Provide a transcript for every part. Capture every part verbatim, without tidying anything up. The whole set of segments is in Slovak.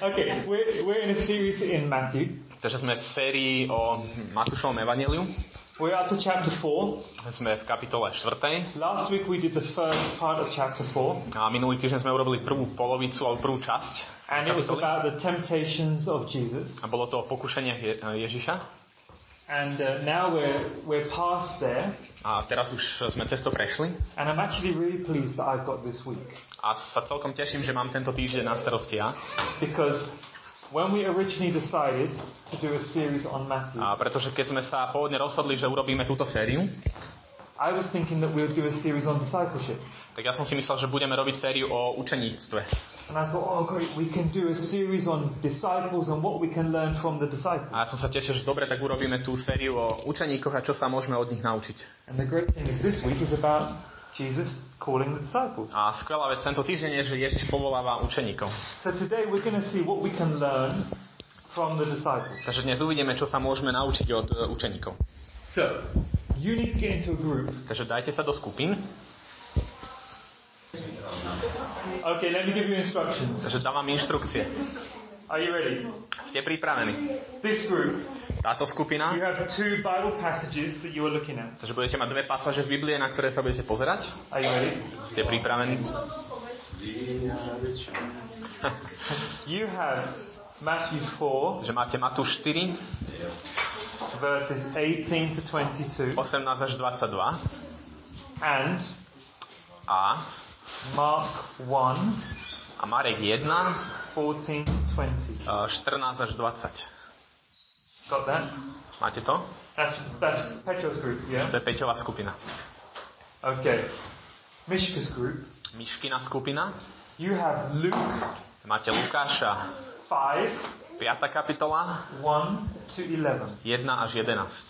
Okay, we're, we're in a series in Matthew. Takže sme v sérii o Matúšovom evanjeliu. We're up to chapter four. Sme v kapitole štvrtej. Last week we did the first part of chapter four. A minulý týždeň sme urobili prvú polovicu alebo prvú časť. And it was about the temptations of Jesus. A bolo to o pokušeniach Je- Ježiša. And uh, now we're we're past there. A teraz už sme cez to prešli. And I'm actually really pleased that I've got this week. A sa celkom teším, že mám tento týždeň na starosti ja. Because when we originally decided to do a series on Matthew, A pretože keď sme sa pôvodne rozhodli, že urobíme túto sériu, I was thinking that we would do a series on discipleship. tak ja som si myslel, že budeme robiť sériu o učeníctve. And I thought, oh great, we can do a series on disciples and what we can learn from the disciples. A ja som sa tešil, že dobre, tak urobíme tú sériu o učeníkoch a čo sa môžeme od nich naučiť. And the great thing is this week is about Jesus calling the disciples. A skvelá vec tento týždeň je, že Ježiš povoláva učeníkov. So today we're going to see what we can learn from the disciples. Takže dnes uvidíme, čo sa môžeme naučiť od e, učeníkov. So, you need to get into a group. Takže dajte sa do skupín. Okay, let me give you instructions. Takže dávam inštrukcie. Are you ready? Ste pripravení? This group, Táto skupina. you have two Bible passages that you are looking at. Takže budete mať dve pasáže z Biblie, na ktoré sa budete pozerať. Are you ready? Ste pripravení? You have Matthew four, Takže máte Matúš štyri, verses eighteen to twenty-two, osemnásť až dvadsaťdva and a, Mark one, a Marek jeden, fourteen to twenty. e, štrnásť až dvadsať. Got that? Máte to? That's that's Petro's group, To yeah? je Peťová skupina. Okay. Mishka's group, Miškina skupina. you have Luke Máte Lukáša five, piata kapitola one to eleven. jeden až jedenásť.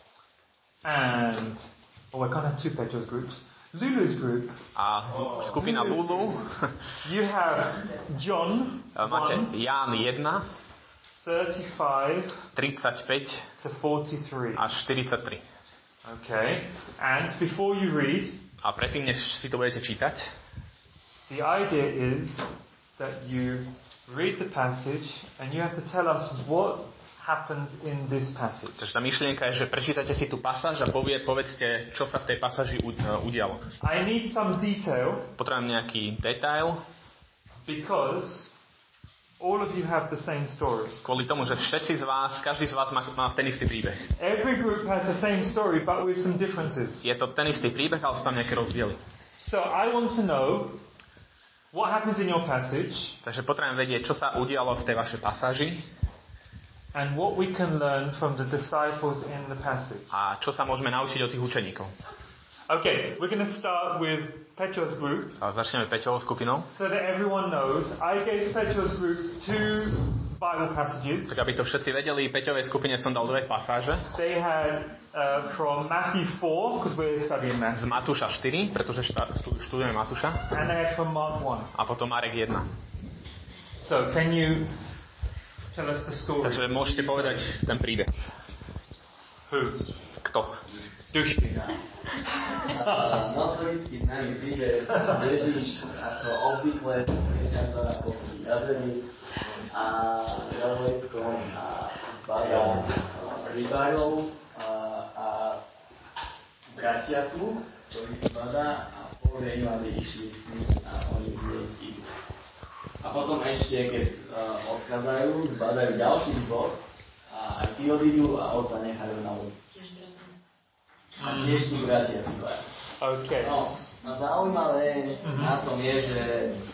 And, oh, I can't have two Petro's groups. Lulu's group, A skupina Lulu. you have John Máte one, Ján jeden, thirty-five tridsaťpäť to forty-three. až štyridsaťtri. Okay. And before you read, A predtým, než si to budete čítať, the idea is that you read the passage and you have to tell us what happens in this passage. takže tá myšlienka je, že prečítate si tú pasáž a povie, povedzte, čo sa v tej pasáži u- udialo. I need some detail Potrebujem nejaký detail, because all of you have the same story. kvôli tomu, že všetci z vás, každý z vás má, má ten istý príbeh. Every group has the same story but with some differences. Je to ten istý príbeh, ale sú tam nejaké rozdiely. So I want to know what happens in your passage Takže potrebujem vedieť, čo sa udialo v tej vašej pasáži and what we can learn from the disciples in the passage. a čo sa môžeme naučiť od tých učeníkov. Okay, we're going to start with Petro's group A začneme Peťovou skupinou. so that everyone knows. I gave Petro's group two Bible passages. Tak aby to všetci vedeli, Peťovej skupine som dal dve pasáže. They had uh, from Matthew four, because we're studying Z Matthew, Matúša štyri, pretože štá- štú- študujeme Matúša. and they had from Mark one. A potom Marek jeden. So can you tell us the story? Takže môžete povedať ten príbeh. Who? Kto? Dušky. Notorický známy príbeh, Ježiš ako obvykle prichádza po jazeri a jazdeckom a bada rybárov a, a bratia sú, ktorí bada a povie im, aby išli s ním a oni hneď idú. A potom ešte, keď uh, odchádzajú, zbadajú ďalších dvoch a aj tí odídu a otca nechajú na vodu. A tiež tí bratia tí dvaja. Okay. No, no zaujímavé Mhm. na tom je, že,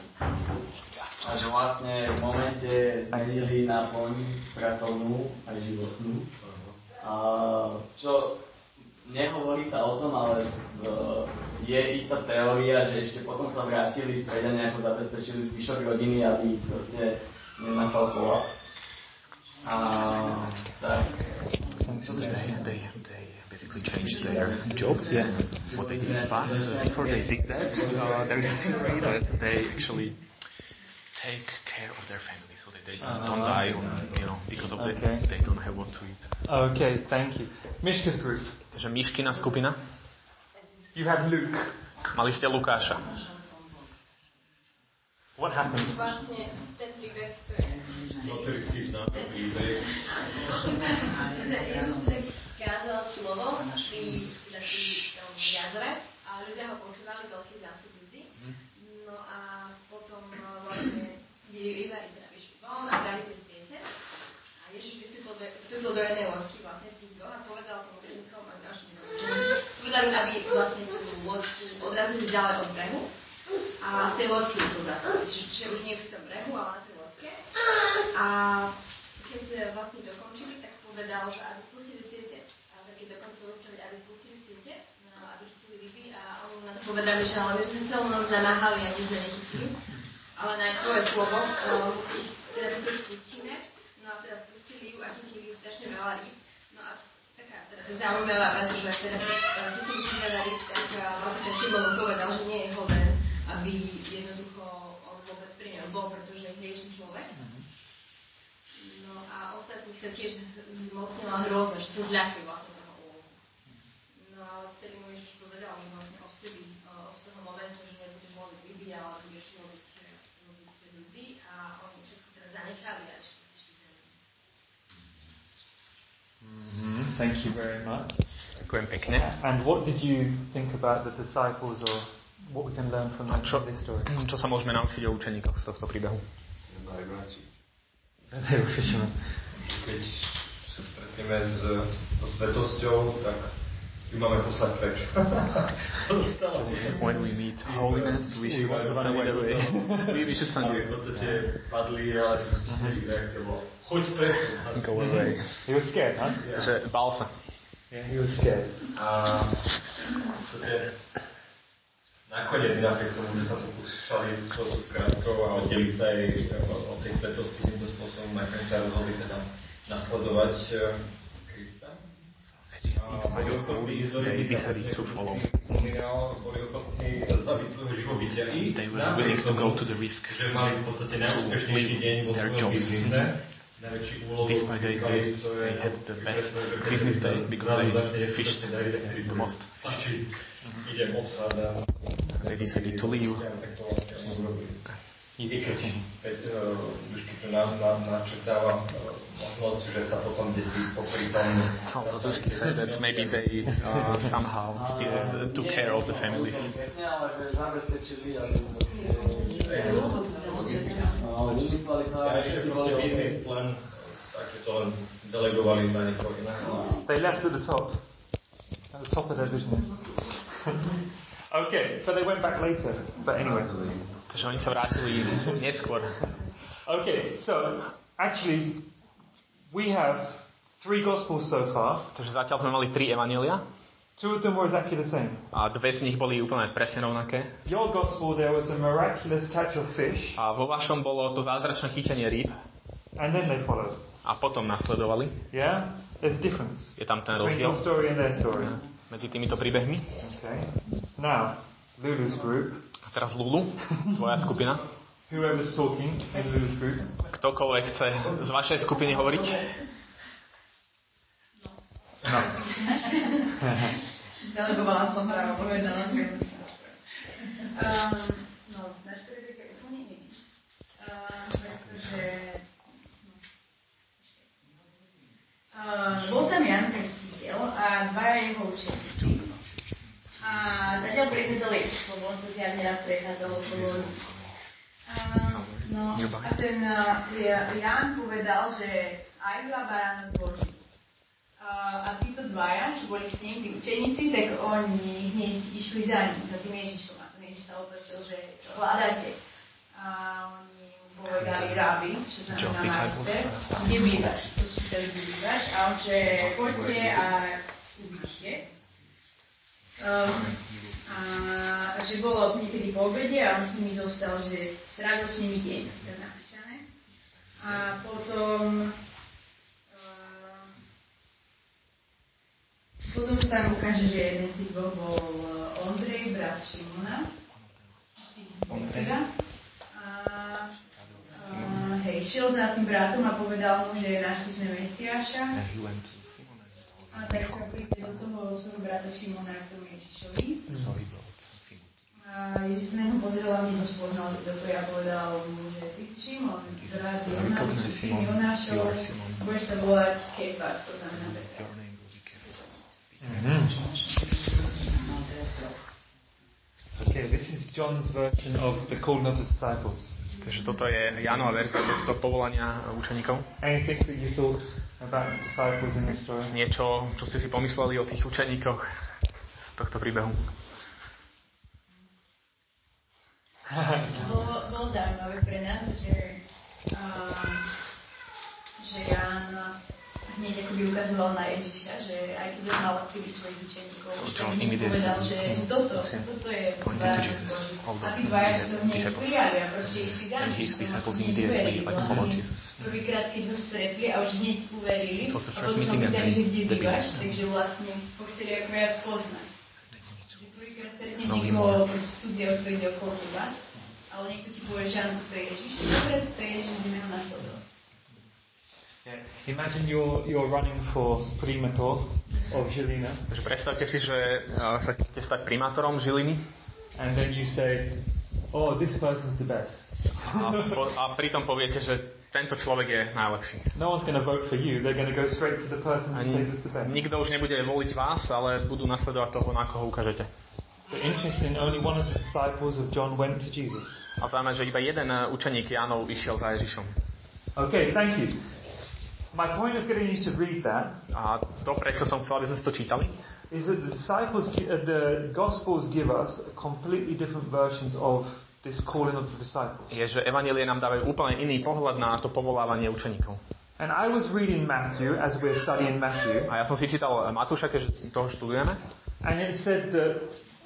že vlastne v momente zmenili na poň pracovnú aj životnú. A čo nehovorí sa o tom, ale uh, je istá teória, že ešte potom sa vrátili späť a nejako zabezpečili zvyšok rodiny, aby proste nenastal kolaps. A tak. They, they, they basically changed their jobs, yeah, what they did. But uh, before they did that, uh, there is a theory that they actually take care of their family so that they Uh, don't die, on, you know, because of okay. the, they don't have what to eat. Okay, thank you. Mishka's group. Takže Miškina skupina. You have Luke. Mali ste Lukáša. What happened? Vlastne ten príbeh, ktorý Takže Ježiš tedy kázal slovo pri, teda pri tom jazere a ľudia ho počúvali, veľký zástup ľudí. No a potom vlastne rybári teda vyšli von a brali tie siete. A Ježiš vystúpil do, vystúpil do jednej lodky vlastne z tých dvoch a povedal tomu učeníkom a ďalším učeníkom, povedali, aby vlastne tú lodku odrazili ďalej od brehu a z tej lodky to zastali. Čiže už nie pri tom brehu, ale na tej lodke. A keď vlastne dokončili, tak povedal, že aby spustili siete. A tak keď dokončili rozprávať, aby spustili siete, no, aby chytili ryby a oni na to povedali, že ale my sme celú noc zamáhali a my sme nechytili. Ale na tvoje slovo um, ich teda to spustíme. No a teda spustili ju a chytili strašne veľa ryb. No a taká teda zaujímavá vec, že teda chytili si veľa ryb, tak vlastne ten Šimon povedal, že nie je hoden, aby jednoducho on vôbec pri ňom bol, pretože je hriešný človek. No a ostatných sa tiež zmocnila hrôza, že sa zľakli vlastne toho úlohu. No ale vtedy mu Ježiš povedal, že vlastne odtedy, od toho momentu, že nebudeš loviť ryby, ale budeš loviť ľudí a oni všetko teda zanechali a ešte išli za ním. Mm-hmm. Thank you very much. Ďakujem pekne. And what did you think about the disciples or what we can learn from čo, this story? Čo sa môžeme naučiť o učeníkoch z tohto príbehu? They were fishermen. Keď sa stretneme s, so svetosťou, tak ju máme poslať preč. When we meet holiness, we should send it away. We, we should send it. V podstate padli, ale reakcia bola choď preč. Go away. He was scared, huh? Yeah. Že bál sa. Yeah, he was scared. A v podstate nakoniec napriek tomu, že sa pokúšali s touto skratkou a oddeliť sa aj od tej svetosti týmto spôsobom, nakoniec sa rozhodli teda nasledovať Krista. Boli ochotní boli ochotní sa zbaviť svojho živobytia i napriek tomu, že mali v podstate najúspešnejší deň vo svojom biznise, najväčší úlohu získali, to je business day, because they fished the most. Idem odchádzam. They decided to leave. I keď Dušky tu nám načrtáva možnosť, že sa potom desí popri tom... No, Dušky said that maybe they uh, somehow still took care of the family. Ja ešte proste business plan, takže to len delegovali na niekoho iného. They left at the top. At the top of their business. Okay, but they went back later. But anyway. Takže oni sa vrátili neskôr. Okay, so actually we have three gospels so far. Takže zatiaľ sme mali tri evanjelia. Two of them were exactly the same. A dve z nich boli úplne presne rovnaké. Your gospel there was a miraculous catch of fish. A vo vašom bolo to zázračné chytenie rýb. And then they followed. A potom nasledovali. Yeah? There's a difference. Je tam ten between rozdiel. your story and their story. Medzi týmito príbehmi. Okay. Now, Lulu's group. A teraz Lulu, tvoja skupina. Whoever's talking in Lulu's group. Ktokoľvek chce z vašej skupiny hovoriť? No. Delegovala som právo, povedala som. Um, no, náš príbeh je úplne iný. Um, pretože... Um, bol tam Ján Krstiteľ a dvaja jeho učeníci. A zatiaľ prechádzal Ježiš, lebo on sa zjavne raz prechádzal okolo ľudí. No a ten uh, Ján povedal, že aj hľa baránok Boží. Uh, a títo dvaja, čo boli s ním, tí učeníci, tak oni hneď išli za ním, za tým Ježišom. A ten Ježiš sa otočil, že čo hľadáte. A oni mu povedali Rabi, čo znamená majster, kde bývaš, sa spýtali, kde bývaš. A on, že poďte a uvidíte. Um, a že bolo niekedy po obede a on s nimi zostal, že strávil s nimi deň, to je napísané. A potom Potom sa tam ukáže, že jeden z tých dvoch bol Ondrej, brat Šimona. Ondreja. A, a hej, šiel za tým bratom a povedal mu, že našli sme Mesiáša. A tak sa príde do toho svojho brata Šimona k tomu Ježišovi. A A Ježiš sa na neho pozrel a hneď ho spoznal, kto to ja povedal mu, že ty si Šimon, zrazu Jonáš, syn Jonášov, budeš sa volať Kéfas, to znamená Petra. Mm-hmm. Okay, this is John's version of the calling of the disciples. Takže toto je Jánova verzia tohto povolania učeníkov. Anything that you thought about the disciples in this story? Niečo, čo ste si pomysleli o tých učeníkoch z tohto príbehu? Bolo, bolo zaujímavé pre nás, že, um, že Ján hneď akoby ukazoval na Ježiša, že aj keď on mal akoby svojich učeníkov, so tak hneď povedal, že toto, toto je Boží. A tí dvaja sa to hneď prijali a proste išli za ním, a hneď uverili. Prvýkrát, keď ho stretli a už hneď uverili, a potom sa pýtali, že kde bývaš, takže vlastne ho chceli ako viac poznať. Prvýkrát stretneš niekoho cudzieho, kto ide okolo teba, ale niekto ti povie, že áno, toto je Ježiš, dobre, toto je Ježiš, ideme ho nasledovať. Yeah. Imagine you're, you're running for primátor of Žilina. Takže predstavte si, že uh, sa chcete stať primátorom Žiliny. And then you say, oh, this person's the best. A, po, a pritom poviete, že tento človek je najlepší. No one's going to vote for you. They're going to go straight to the person who says it's the best. Nikto už nebude voliť vás, ale budú nasledovať toho, na koho ukážete. But interesting, only one of the disciples of John went to Jesus. A zaujímavé, že iba jeden učeník Jánov išiel za Ježišom. Okay, thank you. My point of getting you to read that, a to, prečo som chcel, aby sme to čítali, is that the disciples, uh, the Gospels give us completely different versions of this calling of the disciples. Je, že evanjelie nám dávajú úplne iný pohľad na to povolávanie učeníkov. And I was reading Matthew as we're studying Matthew. A ja som si čítal Matúša, keďže toho študujeme. And it said that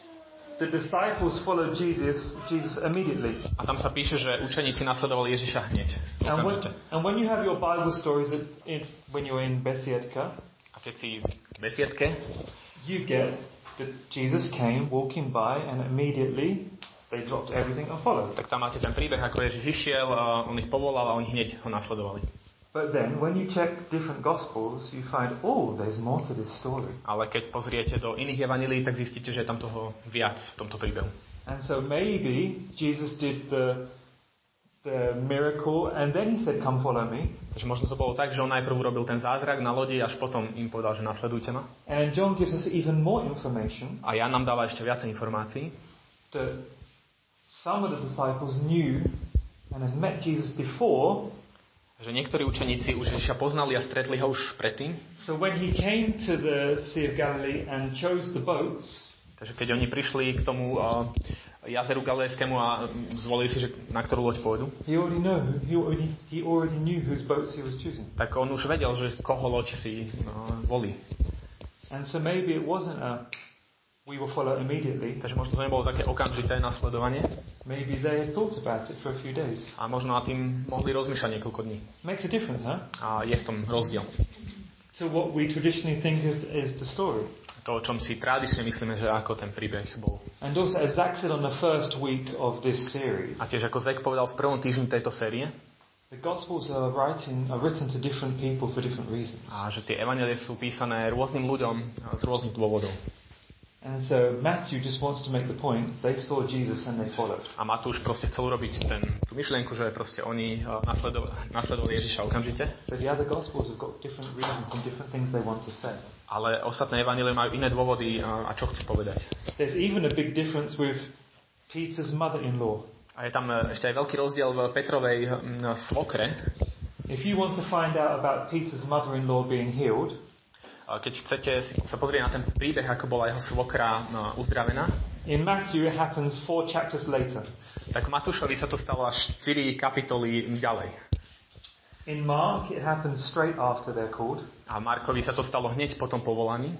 the disciples followed Jesus, Jesus immediately. A tam sa píše, že učeníci nasledovali Ježiša hneď. And when, and when you have your Bible stories in, when you're in Besiedka, a keď si v besiedke, you get that Jesus came walking by and immediately they dropped everything and followed. Tak tam máte ten príbeh, ako Ježiš išiel, a on ich povolal a oni hneď ho nasledovali. But then, when you check different Gospels, you find, oh, there's more to this story. Ale keď pozriete do iných evanjelií, tak zistíte, že je tam toho viac v tomto príbehu. And so maybe Jesus did the the miracle and then he said, come follow me. Takže možno to bolo tak, že on najprv urobil ten zázrak na lodi, až potom im povedal, že nasledujte ma. And John gives us even more information. A Ján nám dáva ešte viac informácií. That some of the disciples knew and had met Jesus before. Že niektorí učeníci už Ježiša poznali a stretli ho už predtým. So when he came to the Sea of Galilee and chose the boats, takže keď oni prišli k tomu uh, jazeru Galilejskému a zvolili si, že na ktorú loď pôjdu, he already know, he already, he already knew whose boats he was choosing. Tak on už vedel, že koho loď si uh, volí. And so maybe it wasn't a we will follow immediately. Takže možno to nebolo také okamžité nasledovanie. Maybe they had thought about it for a few days. A možno nad tým mohli rozmýšľať niekoľko dní. Makes a difference, huh? A je v tom rozdiel. So what we traditionally think is, is the story. To, o čom si tradične myslíme, že ako ten príbeh bol. And also, as Zach said on the first week of this series, a tiež ako Zach povedal v prvom týždni tejto série, the Gospels are writing, are written to different people for different reasons. A že tie evanjelie sú písané rôznym ľuďom z rôznych dôvodov. And so Matthew just wants to make the point, they saw Jesus and they followed. A Matúš proste chcel urobiť ten, tú myšlienku, že proste oni uh, nasledovali, nasledovali Ježiša okamžite. But the other Gospels have got different reasons and different things they want to say. Ale ostatné evanjelie majú iné dôvody uh, a čo chcú povedať. There's even a big difference with Peter's mother-in-law. A je tam ešte aj veľký rozdiel v Petrovej um, svokre. If you want to find out about Peter's mother-in-law being healed, keď chcete sa pozrieť na ten príbeh, ako bola jeho svokra no, uzdravená, in Matthew it happens four chapters later. Tak Matúšovi sa to stalo až štyri kapitoly ďalej. In Mark it happens straight after they're called. A Markovi sa to stalo hneď po tom povolaní.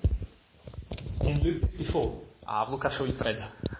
In Luke before. A v Lukášovi pred.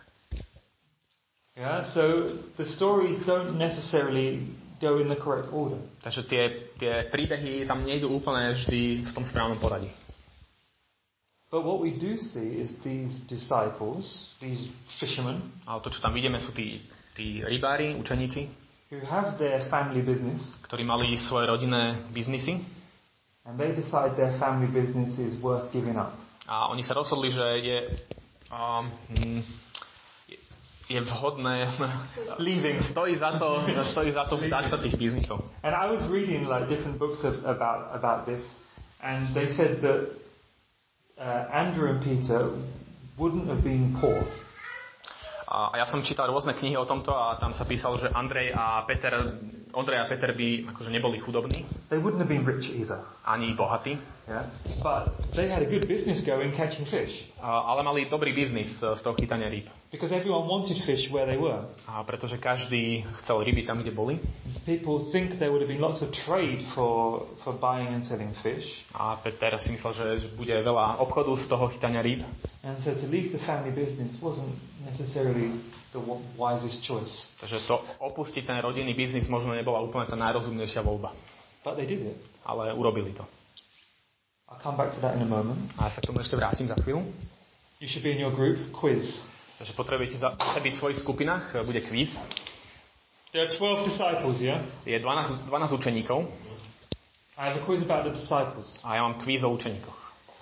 Yeah, so the stories don't necessarily go in the correct order. Takže tie, tie príbehy tam nejdú úplne vždy v tom správnom poradí. But what we do see is these disciples, these fishermen, ale to, čo tam vidíme, sú tí, tí rybári, učeníci, who have their family business, ktorí mali svoje rodinné biznisy, and they decide their family business is worth giving up. A oni sa rozhodli, že je, um, je, je vhodné leaving. Stojí za to, stojí za to vzdať sa tých biznisov. And I was reading like different books of, about about this, and they said that uh, Andrew and Peter wouldn't have been poor. A ja som čítal rôzne knihy o tomto a tam sa písalo, že Andrej a Peter, Ondrej a Peter by akože neboli chudobní. They wouldn't have been rich either. Ani bohatí. Yeah. But they had a good business going catching fish. A, ale mali dobrý biznis z toho chytania rýb. Because everyone wanted fish where they were. A pretože každý chcel ryby tam, kde boli. People think there would have been lots of trade for for buying and selling fish. A Peter si myslel, že, že bude veľa obchodu z toho chytania rýb. And so to leave the family business wasn't necessarily the wisest choice. Takže to opustiť ten rodinný biznis možno nebola úplne tá najrozumnejšia voľba. But they did it. Ale urobili to. I'll come back to that in a moment. A ja sa k tomu ešte vrátim za chvíľu. You should be in your group quiz. Takže potrebujete sa byť v svojich skupinách, bude kvíz. There are twelve disciples, yeah? Je dvanásť, dvanásť učeníkov. I have a quiz about the disciples. A ja mám kvíz o učeníkoch.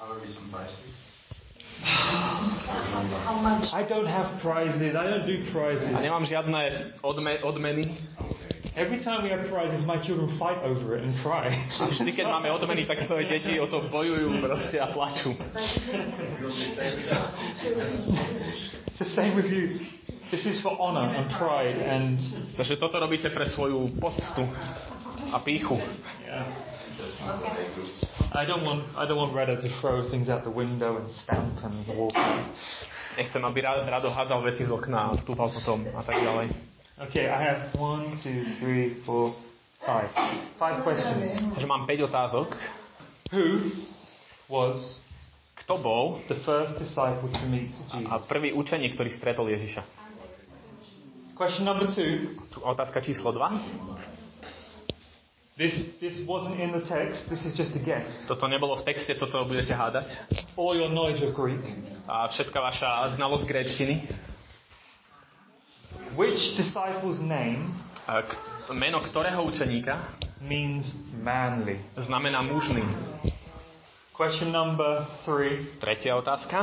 I don't have prizes. I don't do prizes. A nemám žiadne odme, odmeny. Every time we have prizes, my children fight over it and cry. A vždy, keď máme odmeny, tak moje deti o to bojujú proste a plačú. It's the same with you. This is for honor and pride and... Takže toto robíte pre svoju poctu a pýchu. Yeah. I don't want I don't want Rada to throw things out the window and stamp and walk. Nechcem, aby Rado hádzal veci z okna a stúpal potom a tak ďalej. Okay, I have one, two, three, four, five. Five questions. Takže mám päť otázok. Who was Kto bol the first disciple to meet Jesus? A prvý učeník, ktorý stretol Ježiša? Question number two. Otázka číslo dva. This this wasn't in the text. This is just a guess. Toto nebolo v texte, toto budete hádať. All your knowledge of Greek. A všetka vaša znalosť gréčtiny. Which disciple's name A k- meno ktorého učeníka means manly? znamená mužný? Question number three. Tretia otázka.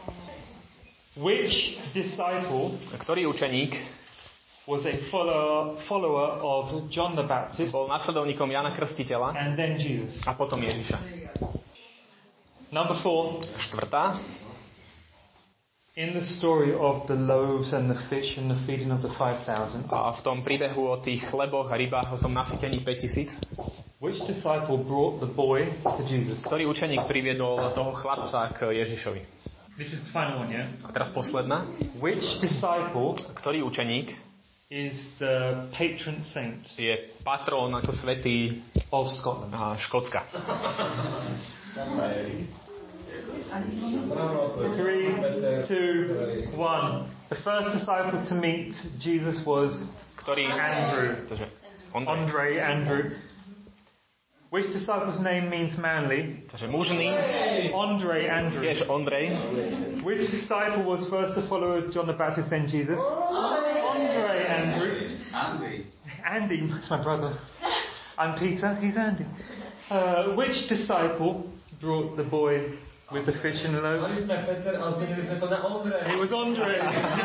Which disciple Ktorý učeník was a follower follower of John the Baptist bol nasledovníkom Jana Krstiteľa and then Jesus? a potom Ježiša? Number four. Štvrtá. In the story of the loaves and the fish and the feeding of the five thousand, A v tom príbehu o tých chleboch a rybách, o tom nasytení päťtisíc, which disciple brought the boy to Jesus? ktorý učeník priviedol toho chlapca k Ježišovi? This is the final one, yeah? A teraz posledná. Which disciple Ktorý učeník is the patron saint je patrón ako svätý of Scotland? a Škótska? Three, two, one. The first disciple to meet Jesus was Ktorý... Andrew. Takže Ondrej. Andre, Andrew. Which disciple's name means manly? Takže mužný, Andre, Andrew. tiež Ondrej. Which disciple was first to follow John the Baptist, then Jesus? Andre, Andrew. Andy. Andy, that's my brother. I'm Peter, he's Andy. Uh, which disciple brought the boy with the fish and the loaves? It was Andre.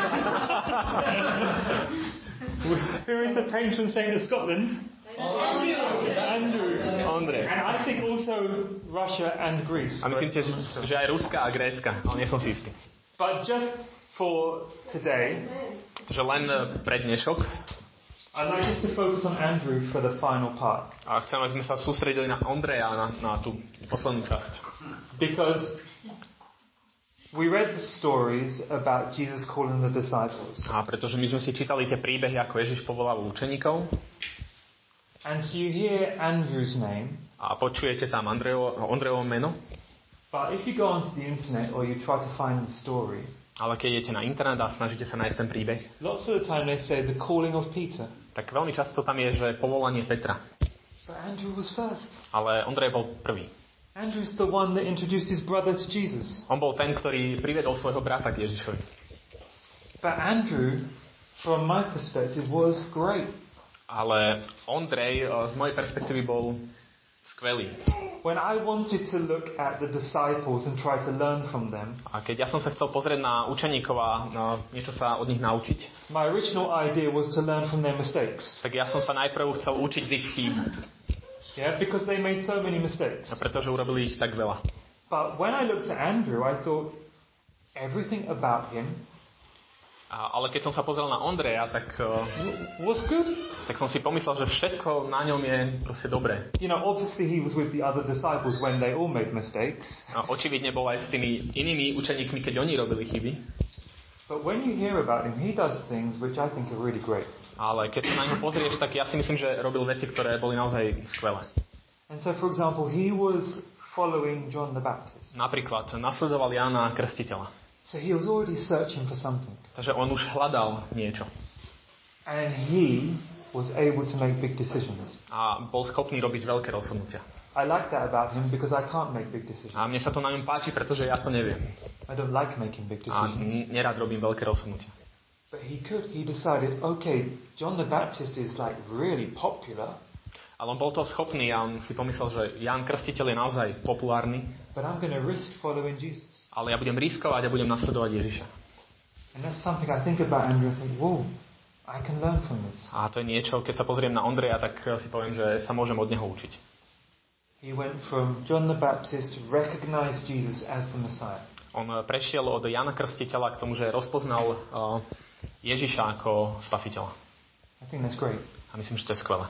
Who is the patron saint of Scotland? Andrew. Ondrej. And I think also Russia and Greece. A myslím tiež, že aj Ruska a Grécka, ale nie som si istý. But just for today, Takže len pre dnešok. I'd like us to focus on Andrew for the final part. A chcem, aby sme sa sústredili na Ondreja, na, na tú poslednú časť. Because we read the stories about Jesus calling the disciples. A pretože my sme si čítali tie príbehy, ako Ježiš povolával učeníkov. And so you hear Andrew's name. A počujete tam Andrejovo, Ondrejovo meno. But if you go onto the internet or you try to find the story, Ale keď idete na internet a snažíte sa nájsť ten príbeh, lots of the time they say the calling of Peter. tak veľmi často tam je, že povolanie Petra. But Andrew was first. Ale Ondrej bol prvý. Andrew's the one that introduced his brother to Jesus. On bol ten, ktorý priviedol svojho brata k Ježišovi. But Andrew, from my perspective, was great. Ale Ondrej z mojej perspektívy bol skvelí. When I wanted to look at the disciples and try to learn from them, A keď ja som sa chcel pozrieť na učeníkov a no, niečo sa od nich naučiť, my original idea was to learn from their mistakes. tak ja som sa najprv chcel učiť z ich chýb. Yeah, because they made so many mistakes. A pretože urobili ich tak veľa. But when I looked at Andrew, I thought everything about him A, ale keď som sa pozrel na Ondreja, tak, uh, was good. tak som si pomyslel, že všetko na ňom je proste dobré. You know, obviously he was with the other disciples when they all made mistakes. A očividne bol aj s tými inými učeníkmi, keď oni robili chyby. But when you hear about him, he does things which I think are really great. Ale keď sa na ňo pozrieš, tak ja si myslím, že robil veci, ktoré boli naozaj skvelé. And so, for example, he was following John the Baptist. Napríklad nasledoval Jána Krstiteľa. So he was already searching for something. Takže on už hľadal niečo. And he was able to make big decisions. A bol schopný robiť veľké rozhodnutia. I like that about him because I can't make big decisions. A mne sa to na ňom páči, pretože ja to neviem. I don't like making big A decisions. nerad robím veľké rozhodnutia. But he could. He decided, okay, John the Baptist is like really popular. Ale on bol to schopný a on si pomyslel, že Ján Krstiteľ je naozaj populárny, But I'm going to risk following Jesus. ale ja budem riskovať a budem nasledovať Ježiša. And that's something I think about Andrew and think, whoa, I can learn from this. A to je niečo, keď sa pozriem na Ondreja, tak si poviem, že sa môžem od neho učiť. He went from John the Baptist to recognize Jesus as the Messiah. On prešiel od Jana Krstiteľa k tomu, že rozpoznal uh, Ježiša ako spasiteľa. I think that's great. A myslím, že to je skvelé.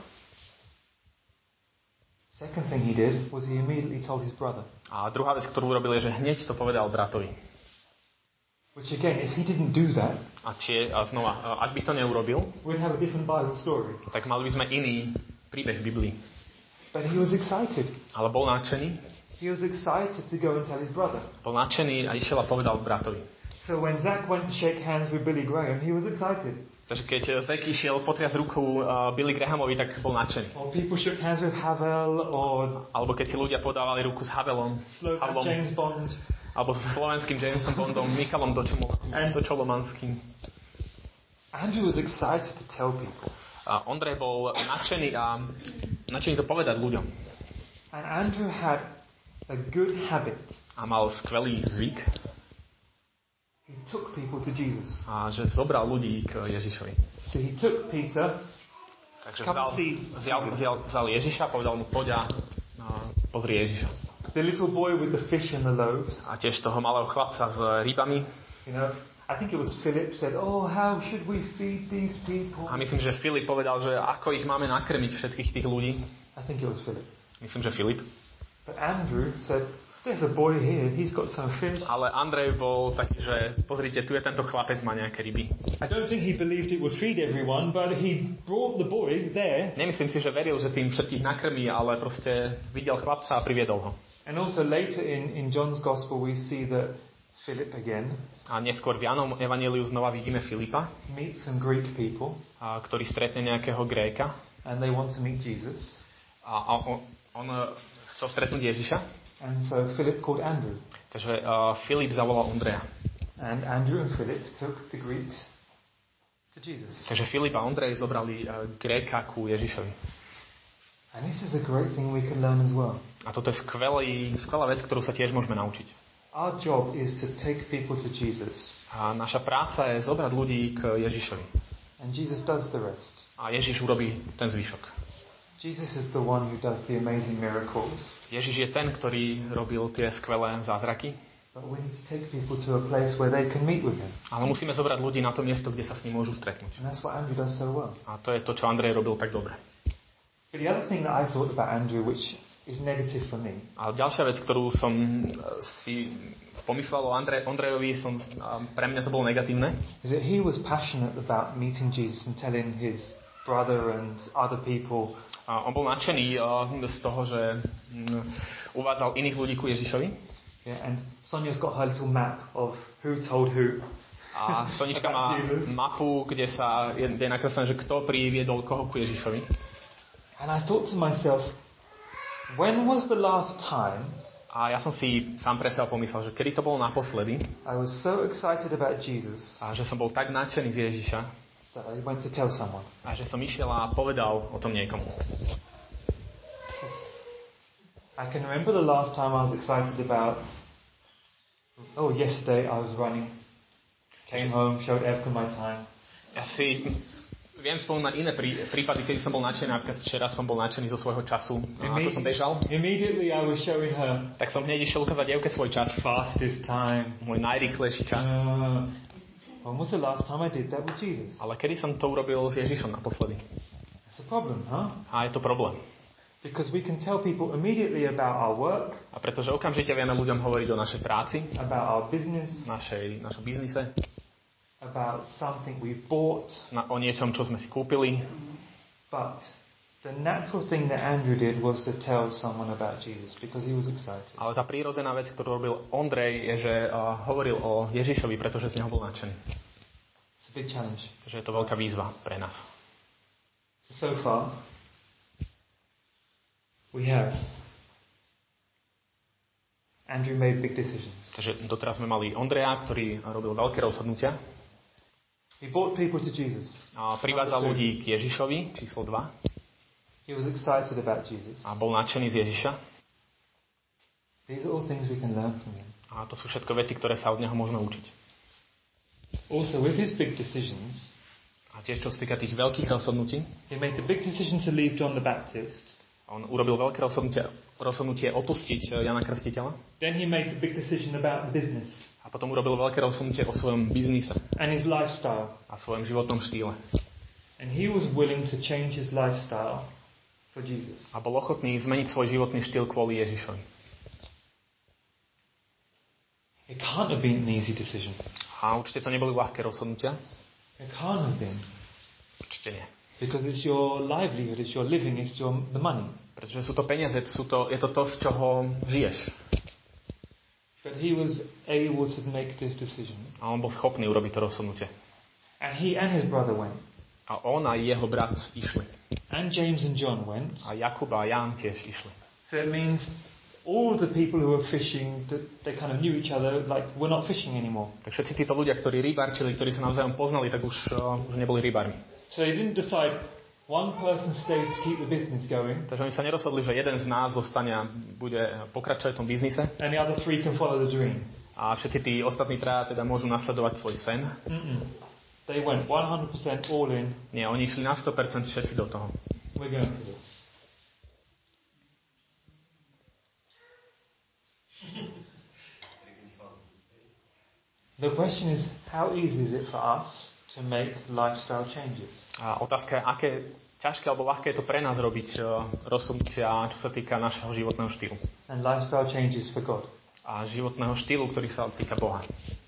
Second thing he did was he immediately told his brother. A druhá vec, ktorú urobil, je, že hneď to povedal bratovi. Which again, if he didn't do that, A, tie, a znova, ak by to neurobil, we'd have a different Bible story. tak mali by sme iný príbeh v Biblii. But he was excited. Ale bol nadšený, He was excited to go and tell his brother. bol nadšený a išiel a povedal bratovi. So when Zach went to shake hands with Billy Graham, he was excited. Takže keď Zach išiel potriasť ruku uh, Billy Grahamovi, tak bol nadšený. Or people shook hands with Havel, or Alebo keď si ľudia podávali ruku s Havelom, Slovak Havlom, James Bond. alebo s slovenským Jamesom Bondom, Michalom Dočolo- Dočolomanským. Andrew was excited to tell people. A Ondrej bol nadšený a nadšený to povedať ľuďom. And Andrew had a good habit. A mal skvelý zvyk, He took people to Jesus. a že zobral ľudí k Ježišovi. So he took Peter, Takže Come vzal, see vzal, vzal, vzal Ježiša, povedal mu, poď a a pozri Ježiša. the little boy with the fish and the loaves. A tiež toho malého chlapca s rybami. You know, I think it was Philip said, "Oh, how should we feed these people?" A myslím, že Filip povedal, že ako ich máme nakrmiť všetkých tých ľudí. I think it was Philip. Myslím, že Filip. But Andrew said, "There's a boy here. He's got some fish." Ale Andrej bol taký, že pozrite, tu je tento chlapec, má nejaké ryby. I don't think he believed it would feed everyone, but he brought the boy there. Nemyslím si, že veril, že tým všetkých nakrmí, ale proste videl chlapca a priviedol ho. And also later in, in John's Gospel we see that Philip again A neskôr v Jánom evanjeliu znova vidíme Filipa, meets some Greek people a, ktorý stretne nejakého Gréka. and they want to meet Jesus. A, a on, on chcel stretnúť Ježiša. And so Philip called Andrew. Takže uh, Filip zavolal Ondreja. And Andrew and Philip took the Greeks to Jesus. Takže Filip a Ondrej zobrali uh, Gréka ku Ježišovi. And this is a great thing we can learn as well. A toto je skvelý, skvelá vec, ktorú sa tiež môžeme naučiť. Our job is to take people to Jesus. A naša práca je zobrať ľudí k Ježišovi. And Jesus does the rest. A Ježiš urobí ten zvyšok. Jesus is the one who does the amazing miracles. Ježiš je ten, ktorý robil tie skvelé zázraky. But we need to take people to a place where they can meet with him. Ale musíme zobrať ľudí na to miesto, kde sa s ním môžu stretnúť. And that's what Andrew does so well. A to je to, čo Andrej robil tak dobre. But the other thing that I thought about Andrew, which is negative for me, A ďalšia vec, ktorú som si pomyslel o Andre, Ondrejovi, som, pre mňa to bolo negatívne, is that he was passionate about meeting Jesus and telling his brother and other people. a on bol nadšený z toho, že uvádzal iných ľudí ku Ježišovi. Yeah, and Sonia's got her little map of who told who. A Sonička má mapu, kde sa je, je nakreslené, že kto priviedol koho ku Ježišovi. And I thought to myself, when was the last time A ja som si sám pre seba pomyslel, že kedy to bolo naposledy I was so excited about Jesus a že som bol tak nadšený z Ježiša that I went to tell someone. a že som išiel a povedal o tom niekomu. I can remember the last time I was excited about, oh, yesterday I was running, came home, showed Evka my time. Ja si viem spomínať iné prí, prípady, kedy som bol nadšený. Napríklad včera som bol nadšený zo svojho času. A ako som bežal, immediately I was showing her, tak som hneď išiel ukázať Evke svoj čas. Fastest time. Môj najrýchlejší čas. Uh, when was the last time I did that with Jesus? Ale kedy som to urobil s Ježišom naposledy? That's a problem, huh? A je to problém. Because we can tell people immediately about our work. A pretože okamžite vieme ľuďom hovoriť o našej práci, about our business, našej, našom biznise, about something we bought, na, o niečom, čo sme si kúpili. But the natural thing that Andrew did was to tell someone about Jesus because he was excited. Ale tá prírodzená vec, ktorú robil Ondrej, je, že uh, hovoril o Ježišovi, pretože z neho bol nadšený. It's a big challenge. Takže je to veľká výzva pre nás. So far, we have Andrew made big decisions. Takže doteraz sme mali Ondreja, ktorý robil veľké rozhodnutia. He brought people to Jesus. A privádzal ľudí k Ježišovi, číslo dva. He was excited about Jesus. A bol nadšený z Ježiša. These are all things we can learn from him. A to sú všetko veci, ktoré sa od neho môžeme učiť. Also, with his big decisions, a tiež čo sa týka tých veľkých rozhodnutí, he made the big decision to leave John the Baptist. On urobil veľké rozhodnutie, rozhodnutie opustiť Jana Krstiteľa. Then he made the big decision about the business. A potom urobil veľké rozhodnutie o svojom biznise. And his lifestyle. A svojom životnom štýle. And he was willing to change his lifestyle for Jesus. A bol ochotný zmeniť svoj životný štýl kvôli Ježišovi. It can't have been an easy decision. A určite to neboli ľahké rozhodnutia. It can't have been. Určite nie. Because it's your livelihood, it's your living, it's your the money. Pretože sú to peniaze, sú to, je to to, z čoho žiješ. But he was able to make this decision. A on bol schopný urobiť to rozhodnutie. And he and his brother went. A on a jeho brat išli. And James and John went. A Jakub a Ján tiež išli. So it means all the people who were fishing, they kind of knew each other, like we're not fishing anymore. Tak všetci títo ľudia, ktorí rybárčili, ktorí sa navzájom poznali, tak už, uh, už neboli rybármi. So they didn't decide one person stays to keep the business going. Takže oni sa nerozhodli, že jeden z nás zostane a bude pokračovať v tom biznise. And the other three can follow the dream. A všetci tí ostatní traja teda môžu nasledovať svoj sen. Mm-mm. They went one hundred percent all in. Nie, oni išli na sto percent všetci do toho. We're going for this. The question is, how easy is it for us to make lifestyle changes? A otázka je, aké ťažké alebo ľahké je to pre nás robiť uh, rozhodnutia, čo sa týka našeho životného štýlu. And lifestyle changes for God. A životného štýlu, ktorý sa týka Boha.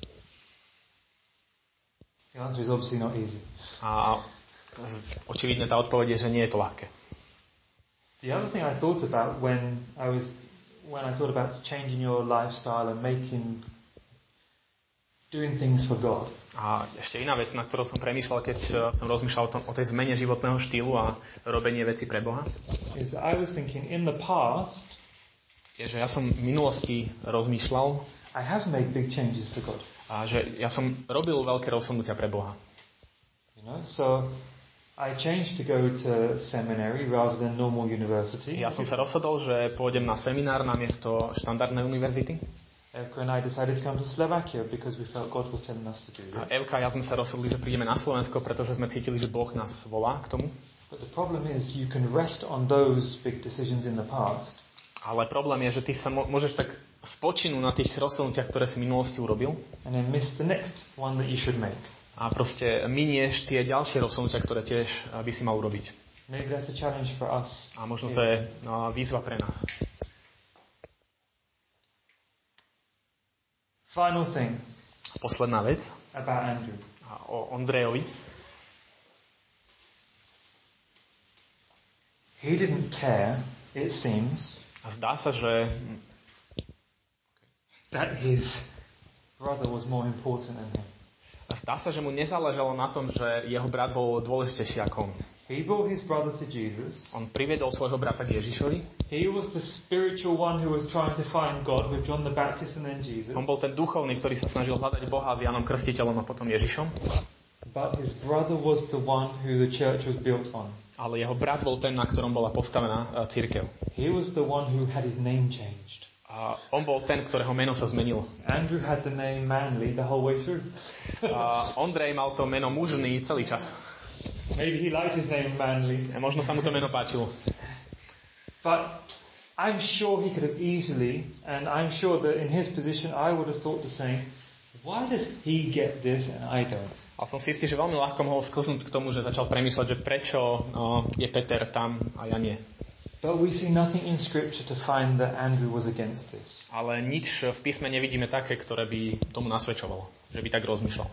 The answer is obviously not easy. A očividne tá odpoveď je, že nie je to ľahké. The other thing I thought about when I was when I thought about changing your lifestyle and making doing things for God. A ešte iná vec, na ktorú som premýšľal, keď som rozmýšľal o, tom, o tej zmene životného štýlu a robenie veci pre Boha, is that I was thinking in the past, je, že ja som v minulosti rozmýšľal, I have made big changes for God. A že ja som robil veľké rozhodnutia pre Boha. You know, so I changed to go to seminary rather than normal university. Ja som sa rozhodol, že pôjdem na seminár namiesto štandardnej univerzity. Evka and I decided to come to Slovakia because we felt God was telling us to do it. A Evka a ja sme sa rozhodli, že prídeme na Slovensko, pretože sme cítili, že Boh nás volá k tomu. But the problem is you can rest on those big decisions in the past. Ale problém je, že ty sa môžeš tak spočinúť na tých rozhodnutiach, ktoré si v minulosti urobil. And then miss the next one that you should make. A proste minieš tie ďalšie rozhodnutia, ktoré tiež by si mal urobiť. Maybe that's a challenge for us. A možno to je no, výzva pre nás. Final thing. Posledná vec. About Andrew. O Ondrejovi. He didn't care, it seems. A zdá sa, že that his brother was more important than him. A zdá sa, že mu nezáležalo na tom, že jeho brat bol dôležitejší ako on. He brought his brother to Jesus. On priviedol svojho brata k Ježišovi. He was the spiritual one who was trying to find God with John the Baptist and then Jesus. On bol ten duchovný, ktorý sa snažil hľadať Boha s Jánom Krstiteľom a potom Ježišom. But his brother was the one who the church was built on. ale jeho brat bol ten, na ktorom bola postavená cirkev. He was the one who had his name changed. A on bol ten, ktorého meno sa zmenilo. Andrew had the name Manly the whole way through. A Ondrej mal to meno mužný celý čas. Maybe he liked his name Manly. A možno sa mu to meno páčilo. But I'm sure he could have easily, and I'm sure that in his position I would have thought the same. Why does he get this and I don't? A som si istý, že veľmi ľahko mohol sklznúť k tomu, že začal premýšľať, že prečo no, je Peter tam a ja nie. But we see nothing in Scripture to find that Andrew was against this. Ale nič v písme nevidíme také, ktoré by tomu nasvedčovalo, že by tak rozmýšľal.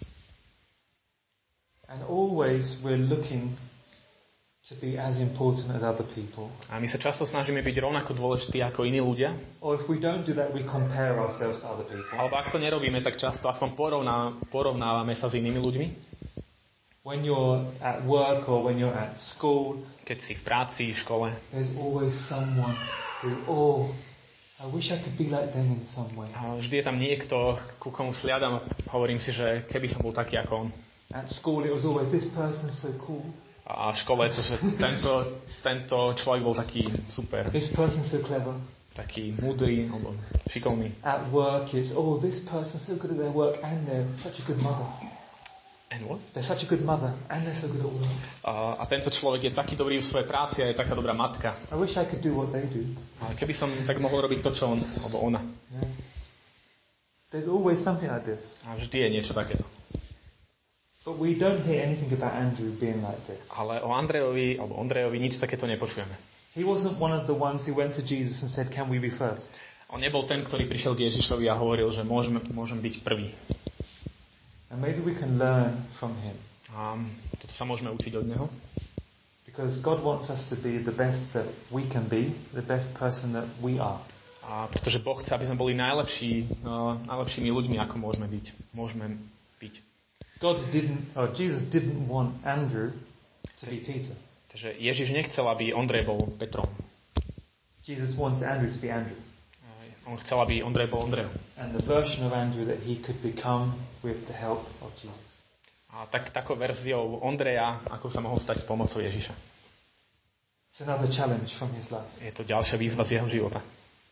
And always we're looking to be as important as other people. A my sa často snažíme byť rovnako dôležití ako iní ľudia. Or if we don't do that, we compare ourselves to other people. Alebo ak to nerobíme, tak často aspoň porovná, porovnávame sa s inými ľuďmi. When you're at work or when you're at school, keď si v práci, v škole, there's always someone who, oh, I wish I could be like them in some way. A vždy je tam niekto, ku komu sliadam, hovorím si, že keby som bol taký ako on. At school it was always this person's so cool. A v škole to, že tento, tento človek bol taký super. This person's so clever. Taký múdry, alebo šikovný. At work it's, oh, this person's so good at their work and they're such a good mother. And what? They're such a good mother and they're so good at work. A, a tento človek je taký dobrý v svojej práci a je taká dobrá matka. I wish I could do what they do. A keby som tak mohol robiť to, čo on, alebo ona. Yeah. There's always something like this. A vždy je niečo takéto. But we don't hear anything about Andrew being like this. Ale o Andrejovi, alebo Ondrejovi nič takéto nepočujeme. He wasn't one of the ones who went to Jesus and said, "Can we be first?" On nebol ten, ktorý prišiel k Ježišovi a hovoril, že môžeme, môžem byť prvý. And maybe we can learn from him. A toto sa môžeme učiť od neho. Because God wants us to be the best that we can be, the best person that we are. A pretože Boh chce, aby sme boli najlepší, uh, najlepšími ľuďmi, ako môžeme byť. Môžeme byť. God didn't, or Jesus didn't want Andrew to be Peter. Takže Ježiš nechcel, aby Ondrej bol Petrom. Jesus wants Andrew to be Andrew. On chcel, aby Ondrej bol Ondrejom. And the version of Andrew that he could become with the help of Jesus. A tak takou verziou Ondreja, ako sa mohol stať s pomocou Ježiša. It's another challenge from his life. Je to ďalšia výzva z jeho života.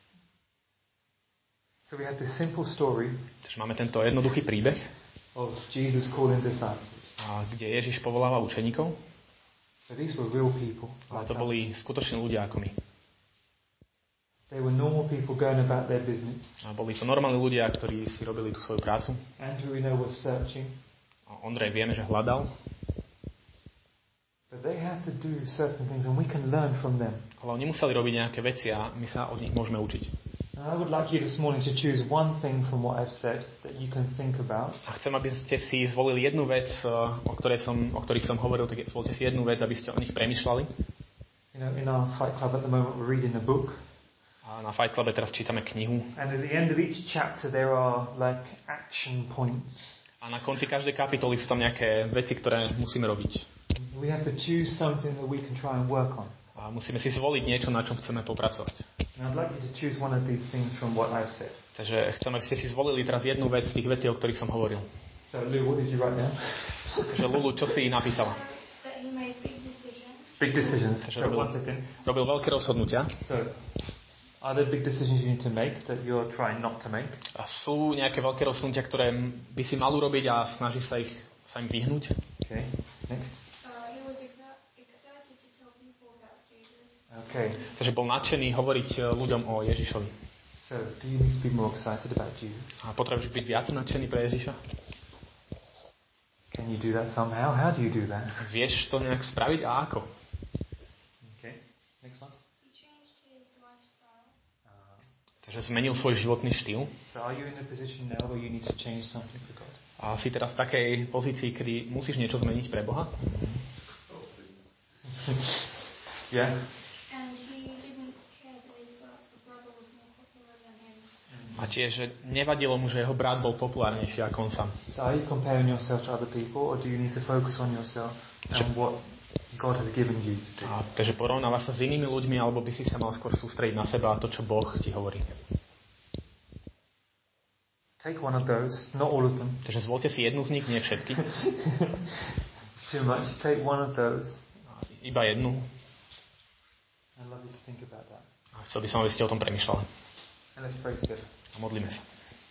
So we have this simple story. Takže máme tento jednoduchý príbeh, of Jesus calling disciples. A kde Ježiš povoláva učeníkov. So these were real people. A to boli skutoční ľudia ako my. They were normal people going about their business. A boli to normálni ľudia, ktorí si robili tú svoju prácu. Andrew, we know, was searching. A Ondrej vieme, že hľadal. But they had to do certain things and we can learn from them. Ale oni museli robiť nejaké veci a my sa od nich môžeme učiť. And I would like you this morning to choose one thing from what I've said that you can think about. A chcem, aby ste si zvolili jednu vec, o, ktorej som, o ktorých som hovoril, tak zvolte si jednu vec, aby ste o nich premýšľali. You know, in our Fight Club at the moment we're reading a book. A na Fight Clube teraz čítame knihu. And at the end of each chapter there are like action points. A na konci každej kapitoly sú tam nejaké veci, ktoré musíme robiť. We have to choose something that we can try and work on. A musíme si zvoliť niečo, na čom chceme popracovať. And I'd like you to choose one of these things from what I've said. Takže chcem, aby ste si zvolili teraz jednu vec z tých vecí, o ktorých som hovoril. So Lou, what did you write down? Takže Lulu, čo si napísala? That he made big decisions. Big decisions. Takže So robil, one second. robil veľké rozhodnutia. So, are there big decisions you need to make that you're trying not to make? A sú nejaké veľké rozhodnutia, ktoré by si mal urobiť a snažíš sa ich sa im vyhnúť? Okay. Next. Uh, he was exa- excited to tell people about Jesus. Okay. Takže bol nadšený hovoriť ľuďom o Ježišovi. So, do you need to be more excited about Jesus? A potrebuješ byť viac nadšený pre Ježiša? Can you do that somehow? How do you do that? Vieš to nejak spraviť a ako? Okay. Next one. He changed his lifestyle. Uh, Takže zmenil svoj životný štýl. so, are you in a position now where you need to change something for God? A si teraz v takej pozícii, kedy musíš niečo zmeniť pre Boha? Yeah. And he didn't care that his bro- brother was more popular than him. A tiež, že nevadilo mu, že jeho brat bol populárnejší ako on sám. So, are you comparing yourself to other people, or do you need to focus on yourself and what God has given you to do? A takže porovnávaš sa s inými ľuďmi, alebo by si sa mal skôr sústrediť na seba a to, čo Boh ti hovorí. Take one of those, not all of them. Takže zvolte si jednu z nich, nie všetky. It's too much. Take one of those. iba jednu. I'd love you to think about that. A chcel by som, aby ste o tom premýšľali. And let's pray together. A modlíme sa.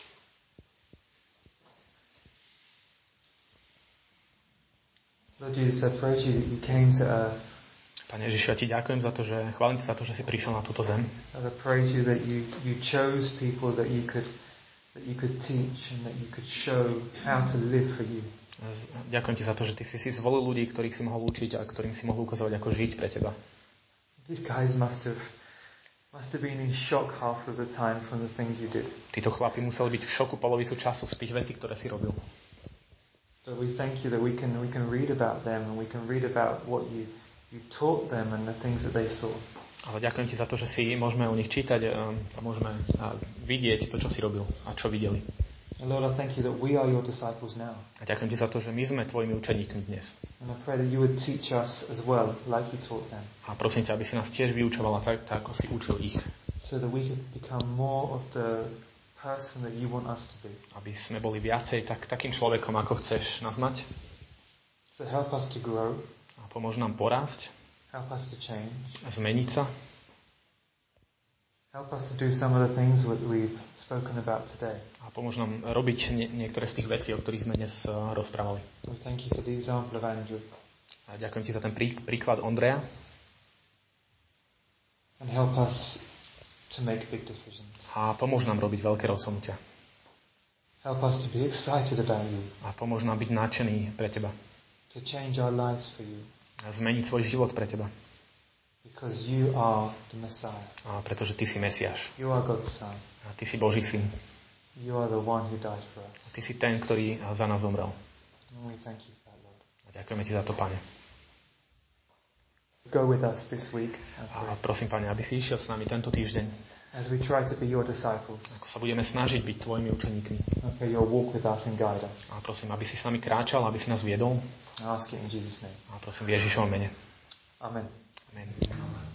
Lord Jesus, I praise you that you came to earth. Pane Ježišu, ja ti ďakujem za to, že chválim ti za to, že si prišiel na túto zem. And I praise you that you, you chose people that you could that you could teach and that you could show how to live for you. Ďakujem ti za to, že ty si si zvolil ľudí, ktorých si mohol učiť a ktorým si mohol ukazovať, ako žiť pre teba. These guys must have must have been in shock half of the time from the things you did. Títo chlapi museli byť v šoku polovicu času z tých vecí, ktoré si robil. But we thank you that we can we can read about them and we can read about what you you taught them and the things that they saw. Ale ďakujem ti za to, že si môžeme o nich čítať a môžeme vidieť to, čo si robil a čo videli. And Lord, I thank you that we are your disciples now. A ďakujem ti za to, že my sme tvojimi učeníkmi dnes. And I pray that you would teach us as well, like you taught them. A prosím ťa, aby si nás tiež vyučovala tak, tak ako si učil ich. So that we could become more of the person that you want us to be. Aby sme boli viacej tak, takým človekom, ako chceš nás mať. So help us to grow. A pomôž nám porásť. Help us to change. A zmeniť sa. Help us to do some of the things that we've spoken about today. A pomôž nám robiť nie, niektoré z tých vecí, o ktorých sme dnes uh, rozprávali. We thank you for the example of Andrew. A ďakujem ti za ten prí, príklad Ondreja. And help us to make big decisions. A pomôž nám robiť veľké rozhodnutia. Help us to be excited about you. A pomôž nám byť nadšený pre teba. To change our lives for you. A zmeniť svoj život pre teba. Because you are the Messiah. A pretože ty si Mesiáš. You are God's son. A ty si Boží syn. You are the one who died for us. A ty si ten, ktorý za nás zomrel. And we thank you for that, Lord. A ďakujeme ti za to, Pane. Go with us this week. A prosím, Pane, aby si išiel s nami tento týždeň. As we try to be your disciples. Ako sa budeme snažiť byť tvojimi učeníkmi. Okay, you'll walk with us and guide us. A prosím, aby si s nami kráčal, aby si nás viedol. I ask it in Jesus' name. A prosím v Ježišovom mene. Amen. Amen.